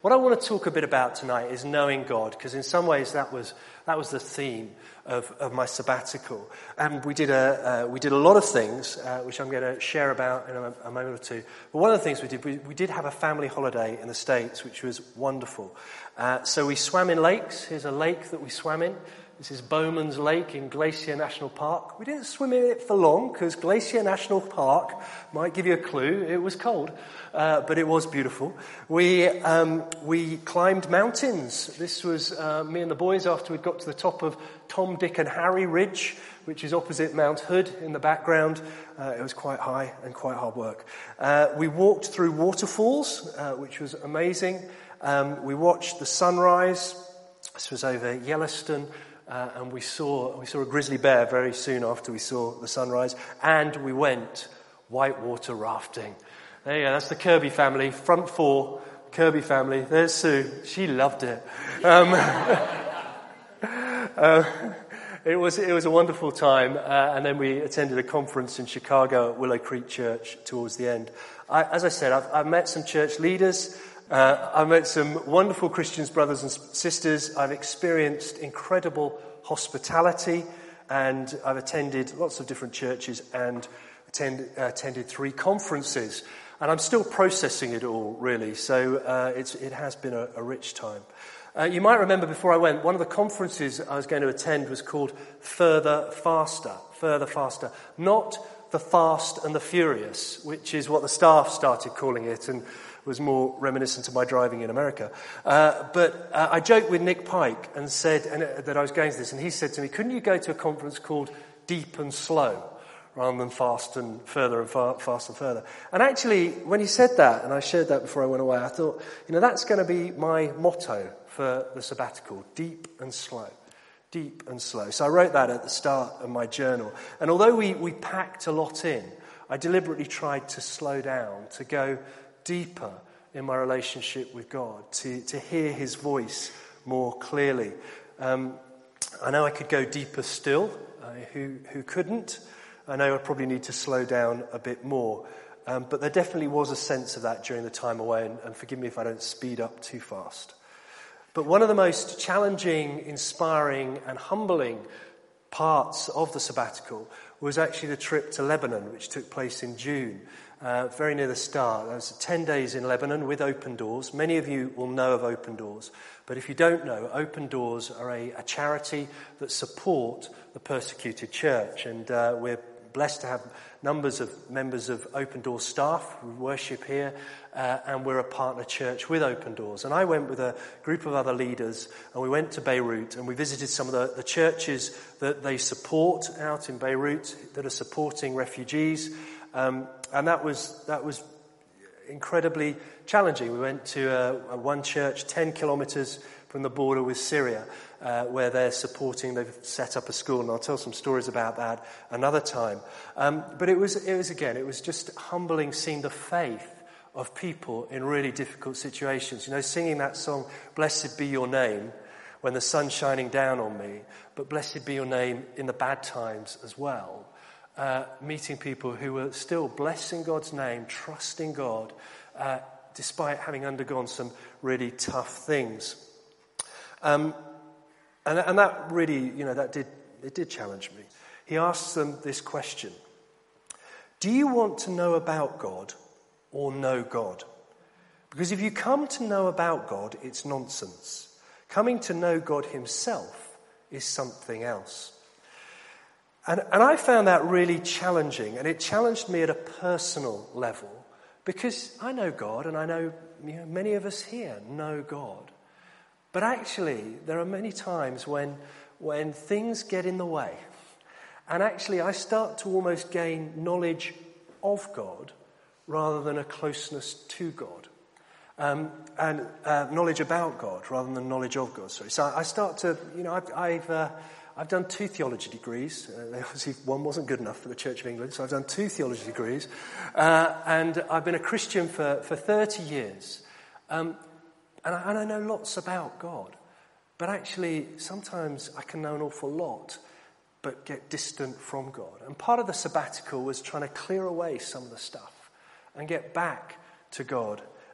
What I want to talk a bit about tonight is knowing God, because in some ways that was the theme of my sabbatical. And we did a lot of things, which I'm going to share about in a moment or two. But one of the things we did have a family holiday in the States, which was wonderful. So we swam in lakes. Here's a lake that we swam in. This is Bowman's Lake in Glacier National Park. We didn't swim in it for long because Glacier National Park might give you a clue. It was cold, but it was beautiful. We climbed mountains. This was me and the boys after we'd got to the top of Tom, Dick and Harry Ridge, which is opposite Mount Hood in the background. It was quite high and quite hard work. We walked through waterfalls, which was amazing. We watched the sunrise. This was over Yellowstone. And we saw a grizzly bear very soon after we saw the sunrise, and we went whitewater rafting. There you go, that's the Kirby family, front four, Kirby family. There's Sue, she loved it. It was a wonderful time, and then we attended a conference in Chicago at Willow Creek Church towards the end. As I said, I've met some church leaders. I've met some wonderful Christians, brothers and sisters. I've experienced incredible hospitality, and I've attended lots of different churches and attended 3 conferences. And I'm still processing it all, really. So it has been a rich time. You might remember before I went, one of the conferences I was going to attend was called Further Faster. Further Faster. Not the Fast and the Furious, which is what the staff started calling it, and was more reminiscent of my driving in America. But I joked with Nick Pike and said that I was going to this, and he said to me, couldn't you go to a conference called Deep and Slow, rather than Fast and Further and Fast and Further? And actually, when he said that, and I shared that before I went away, I thought, that's going to be my motto for the sabbatical, deep and slow. Deep and slow. So I wrote that at the start of my journal. And although we packed a lot in, I deliberately tried to slow down, to go deeper in my relationship with God, to hear his voice more clearly. I know I could go deeper still. Who couldn't? I know I probably need to slow down a bit more. But there definitely was a sense of that during the time away, and forgive me if I don't speed up too fast. But one of the most challenging, inspiring and humbling parts of the sabbatical was actually the trip to Lebanon, which took place in June. Very near the start. I was 10 days in Lebanon with Open Doors. Many of you will know of Open Doors. But if you don't know, Open Doors are a charity that support the persecuted church. And we're blessed to have numbers of members of Open Doors staff who worship here. And we're a partner church with Open Doors. And I went with a group of other leaders, and we went to Beirut, and we visited some of the churches that they support out in Beirut that are supporting refugees. And that was incredibly challenging. We went to one church 10 kilometers from the border with Syria, where they've set up a school, and I'll tell some stories about that another time. But it was just humbling seeing the faith of people in really difficult situations. Singing that song, "Blessed be your name," when the sun's shining down on me, but blessed be your name in the bad times as well. Meeting people who were still blessing God's name, trusting God, despite having undergone some really tough things. And that really, it did challenge me. He asks them this question: do you want to know about God or know God? Because if you come to know about God, it's nonsense. Coming to know God himself is something else. And I found that really challenging, and it challenged me at a personal level, because I know God, and I know many of us here know God. But actually, there are many times when things get in the way, and actually I start to almost gain knowledge of God rather than a closeness to God, and knowledge about God rather than knowledge of God. So I start to, I've done 2 theology degrees. Obviously, one wasn't good enough for the Church of England, so I've done 2 theology degrees. And I've been a Christian for 30 years. And I know lots about God. But actually, sometimes I can know an awful lot, but get distant from God. And part of the sabbatical was trying to clear away some of the stuff and get back to God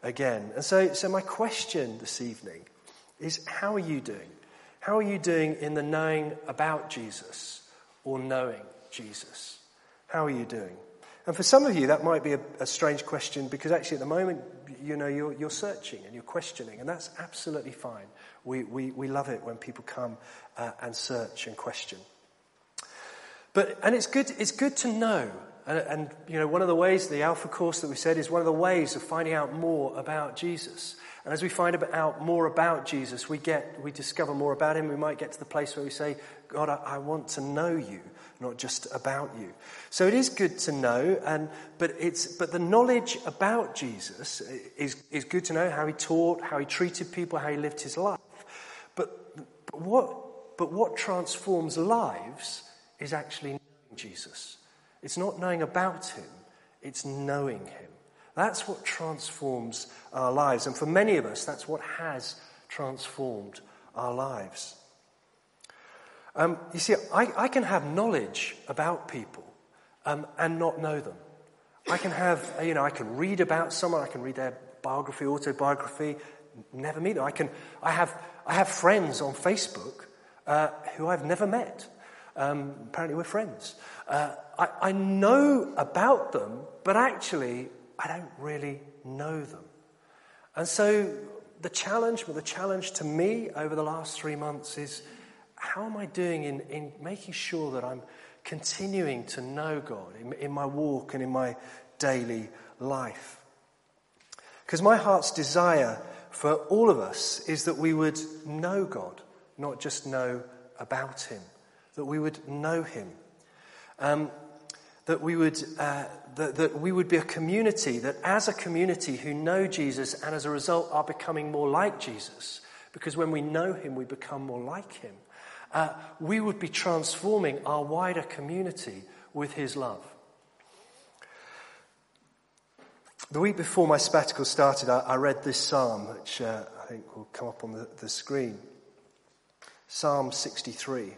again. And so my question this evening is, how are you doing? How are you doing in the knowing about Jesus or knowing Jesus? How are you doing? And for some of you, that might be a strange question, because actually at the moment, you're searching and you're questioning, and that's absolutely fine. We love it when people come and search and question. And it's good to know. And one of the ways, the Alpha course that we said, is one of the ways of finding out more about Jesus. And as we find out more about Jesus, we discover more about him. We might get to the place where we say, God, I want to know you, not just about you. So it is good to know, but the knowledge about Jesus is good to know, how he taught, how he treated people, how he lived his life. But what transforms lives is actually knowing Jesus. It's not knowing about him, it's knowing him. That's what transforms our lives. And for many of us, that's what has transformed our lives. You see, I can have knowledge about people and not know them. I can have, I can read about someone, I can read their biography, autobiography, never meet them. I have friends on Facebook who I've never met. Apparently we're friends. I know about them, but actually I don't really know them. And so the challenge to me over the last 3 months is, how am I doing in making sure that I'm continuing to know God in my walk and in my daily life? Because my heart's desire for all of us is that we would know God, not just know about him. That we would know him, that we would be a community, that as a community who know Jesus and as a result are becoming more like Jesus, because when we know him we become more like him, we would be transforming our wider community with his love. The week before my sabbatical started, I read this psalm, which I think will come up on the screen. Psalm 63.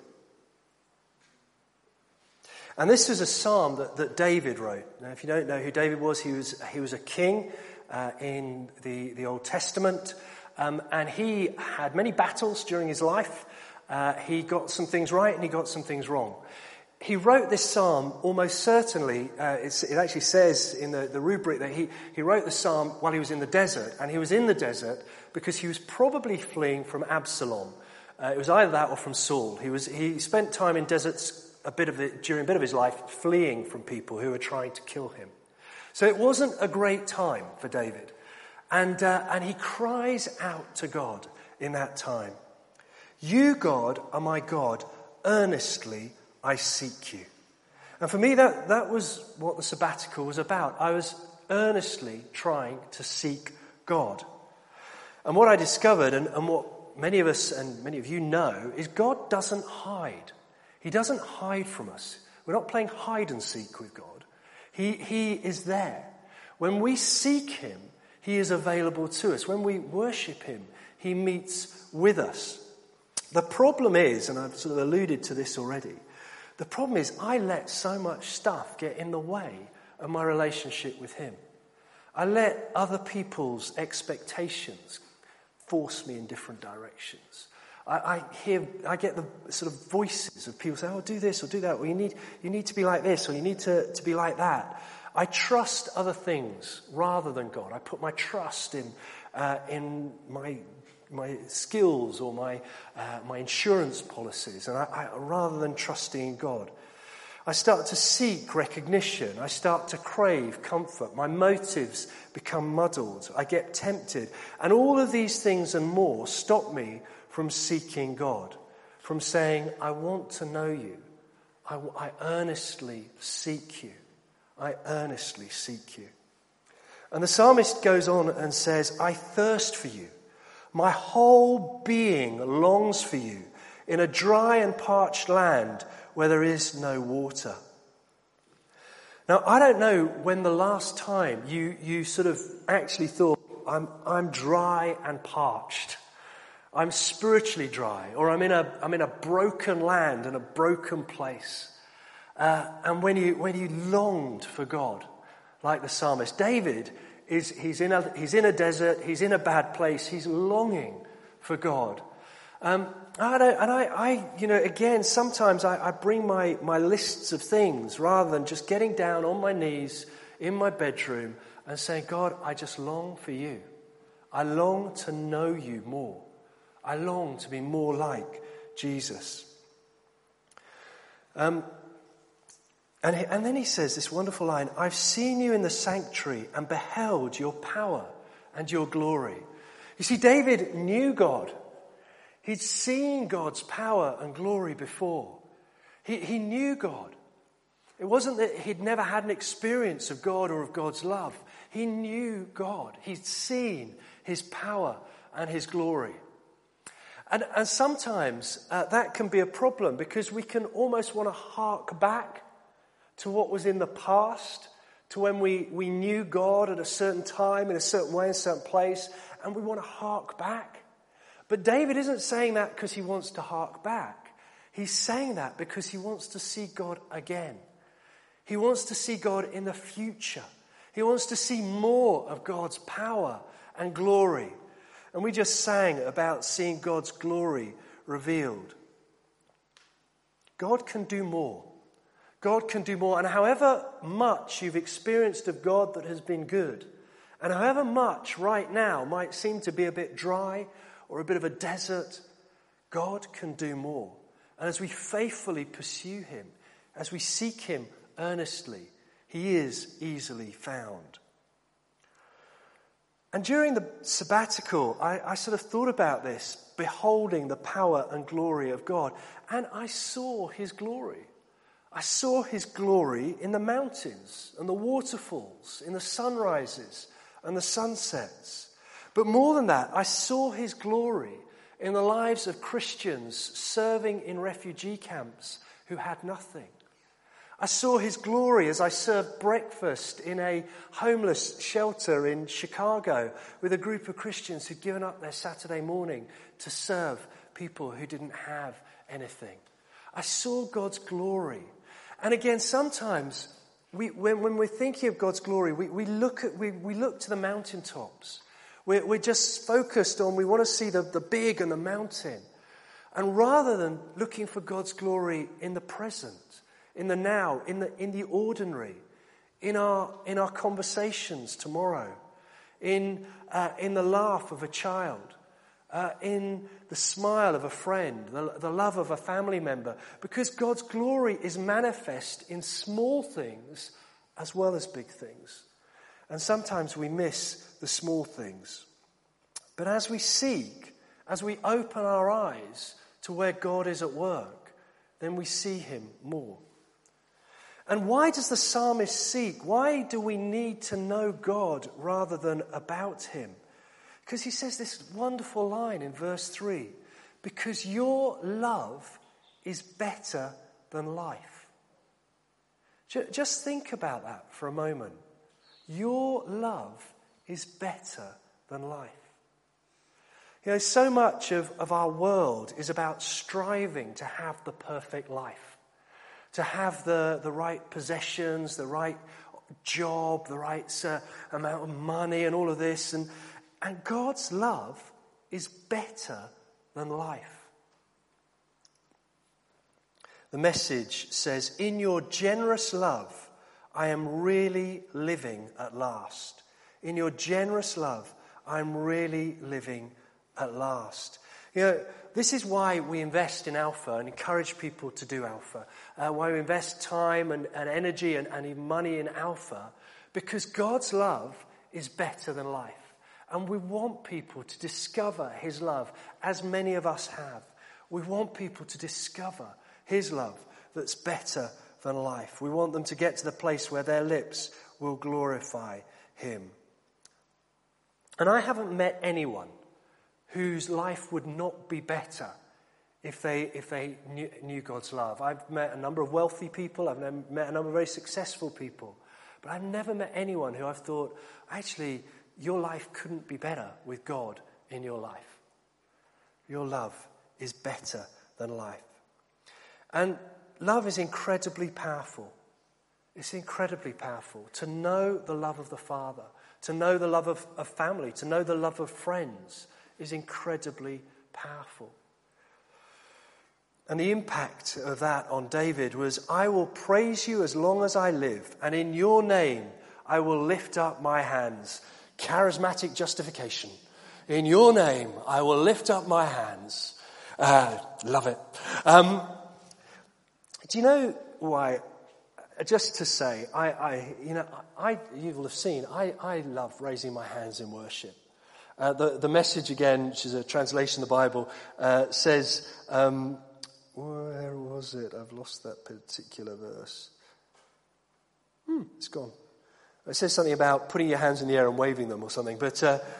And this was a psalm that David wrote. Now, if you don't know who David was, he was a king in the Old Testament, and he had many battles during his life. He got some things right and he got some things wrong. He wrote this psalm almost certainly, it actually says in the rubric that he wrote the psalm while he was in the desert, and he was in the desert because he was probably fleeing from Absalom. It was either that or from Saul. He spent time in deserts during a bit of his life fleeing from people who were trying to kill him. So it wasn't a great time for David. And he cries out to God in that time. You, God, are my God. Earnestly I seek you. And for me, that was what the sabbatical was about. I was earnestly trying to seek God. And what I discovered, and what many of us and many of you know, is God doesn't hide. He doesn't hide from us. We're not playing hide and seek with God. He is there. When we seek him, he is available to us. When we worship him, he meets with us. The problem is, and I've sort of alluded to this already, the problem is I let so much stuff get in the way of my relationship with him. I let other people's expectations force me in different directions. I get the sort of voices of people say, oh, do this or do that, or you need to be like this, or you need to be like that. I trust other things rather than God. I put my trust in my skills or my insurance policies, and I rather than trusting in God. I start to seek recognition. I start to crave comfort. My motives become muddled. I get tempted. And all of these things and more stop me from seeking God, from saying, I want to know you. I earnestly seek you. I earnestly seek you. And the psalmist goes on and says, I thirst for you. My whole being longs for you in a dry and parched land where there is no water. Now, I don't know when the last time you sort of actually thought, I'm dry and parched. I'm spiritually dry, or I'm in a broken land and a broken place. And when you longed for God, like the psalmist, David he's in a desert, he's in a bad place, he's longing for God. Again, sometimes I bring my lists of things rather than just getting down on my knees in my bedroom and saying, God, I just long for you. I long to know you more. I long to be more like Jesus. And then he says this wonderful line, I've seen you in the sanctuary and beheld your power and your glory. You see, David knew God. He'd seen God's power and glory before. He knew God. It wasn't that he'd never had an experience of God or of God's love. He knew God. He'd seen his power and his glory. And sometimes that can be a problem because we can almost want to hark back to what was in the past, to when we knew God at a certain time, in a certain way, in a certain place, and we want to hark back. But David isn't saying that because he wants to hark back. He's saying that because he wants to see God again. He wants to see God in the future. He wants to see more of God's power and glory. And we just sang about seeing God's glory revealed. God can do more. God can do more. And however much you've experienced of God that has been good, and however much right now might seem to be a bit dry or a bit of a desert, God can do more. And as we faithfully pursue him, as we seek him earnestly, he is easily found. And during the sabbatical, I sort of thought about this, beholding the power and glory of God. And I saw his glory. I saw his glory in the mountains and the waterfalls, in the sunrises and the sunsets. But more than that, I saw his glory in the lives of Christians serving in refugee camps who had nothing. I saw his glory as I served breakfast in a homeless shelter in Chicago with a group of Christians who'd given up their Saturday morning to serve people who didn't have anything. I saw God's glory. And again, sometimes when we're thinking of God's glory, we look to the mountaintops. We're just focused on, we want to see the big and the mountain. And rather than looking for God's glory in the present, in the now, in the ordinary, in our conversations tomorrow, in the laugh of a child, in the smile of a friend, the love of a family member, because God's glory is manifest in small things as well as big things. And sometimes we miss the small things. But as we seek, as we open our eyes to where God is at work, then we see him more. And why does the psalmist seek? Why do we need to know God rather than about him? Because he says this wonderful line in verse 3, because your love is better than life. Just think about that for a moment. Your love is better than life. You know, so much of our world is about striving to have the perfect life, to have the right possessions, the right job, the right amount of money and all of this. And God's love is better than life. The Message says, in your generous love, I am really living at last. In your generous love, I'm really living at last. You know, this is why we invest in Alpha and encourage people to do Alpha. Why we invest time and energy and even money in Alpha. Because God's love is better than life. And we want people to discover his love, as many of us have. We want people to discover his love that's better than life. We want them to get to the place where their lips will glorify him. And I haven't met anyone whose life would not be better if they knew God's love. I've met a number of wealthy people. I've met a number of very successful people. But I've never met anyone who I've thought, actually, your life couldn't be better with God in your life. Your love is better than life. And love is incredibly powerful. It's incredibly powerful to know the love of the Father, to know the love of family, to know the love of friends is incredibly powerful. And the impact of that on David was, I will praise you as long as I live, and in your name I will lift up my hands. Charismatic justification. In your name I will lift up my hands. Love it. Do you know why? Just to say, you will have seen, I love raising my hands in worship. The Message again, which is a translation of the Bible, says, where was it? I've lost that particular verse. It's gone. It says something about putting your hands in the air and waving them or something. But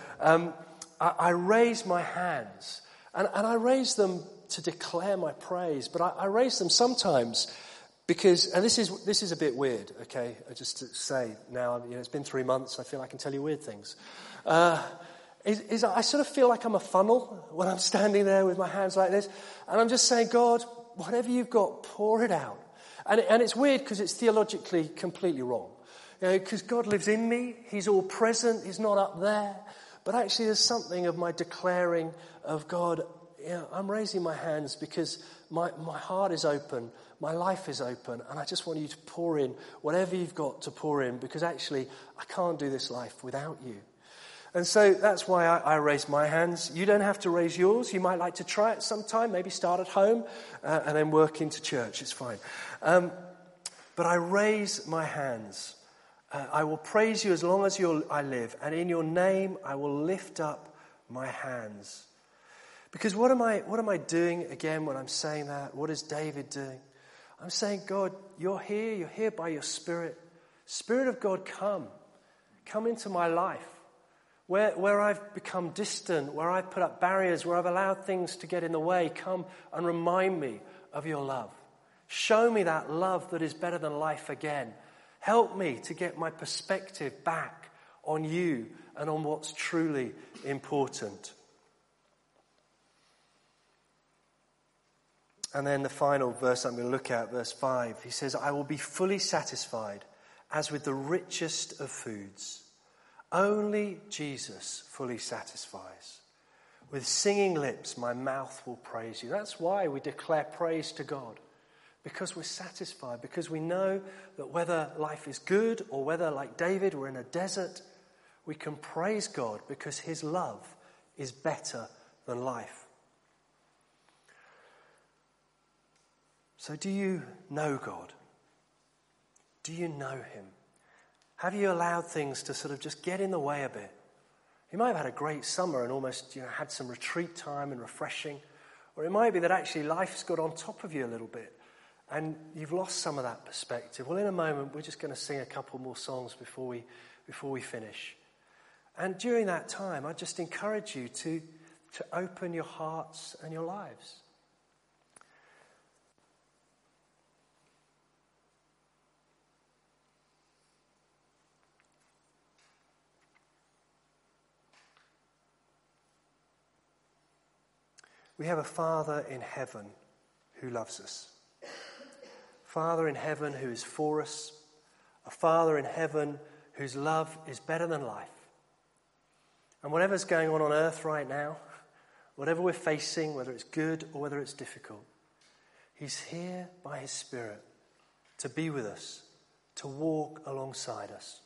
I raise my hands, and I raise them to declare my praise. But I raise them sometimes because, and this is a bit weird, okay? Just to say now, it's been 3 months. I feel I can tell you weird things. I sort of feel like I'm a funnel when I'm standing there with my hands like this, and I'm just saying, God, whatever you've got, pour it out. And it's weird because it's theologically completely wrong. Because God lives in me, he's all present, he's not up there. But actually there's something of my declaring of God, I'm raising my hands because my heart is open, my life is open, and I just want you to pour in whatever you've got to pour in, because actually I can't do this life without you. And so that's why I raise my hands. You don't have to raise yours. You might like to try it sometime, maybe start at home and then work into church. It's fine. But I raise my hands. I will praise you as long as I live, and in your name I will lift up my hands. Because what am I doing again when I'm saying that? What is David doing? I'm saying, God, you're here by your Spirit. Spirit of God, come into my life. Where I've become distant, where I've put up barriers, where I've allowed things to get in the way, come and remind me of your love. Show me that love that is better than life again. Help me to get my perspective back on you and on what's truly important. And then the final verse I'm going to look at, verse 5, he says, I will be fully satisfied as with the richest of foods. Only Jesus fully satisfies. With singing lips, my mouth will praise you. That's why we declare praise to God. Because we're satisfied. Because we know that whether life is good or whether, like David, we're in a desert, we can praise God because his love is better than life. So do you know God? Do you know him? Have you allowed things to sort of just get in the way a bit? You might have had a great summer and almost had some retreat time and refreshing. Or it might be that actually life's got on top of you a little bit and you've lost some of that perspective. Well, in a moment, we're just going to sing a couple more songs before we finish. And during that time, I just encourage you to open your hearts and your lives. We have a Father in heaven who loves us. Father in heaven who is for us. A Father in heaven whose love is better than life. And whatever's going on earth right now, whatever we're facing, whether it's good or whether it's difficult, he's here by his Spirit to be with us, to walk alongside us.